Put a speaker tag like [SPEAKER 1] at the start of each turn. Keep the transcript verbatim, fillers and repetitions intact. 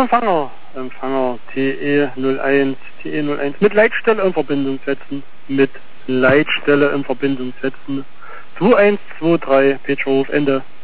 [SPEAKER 1] Empfänger, Empfänger T E null eins, T E null eins, mit Leitstelle in Verbindung setzen, mit Leitstelle in Verbindung setzen, zwei eins zwei drei, Petrov, Ende.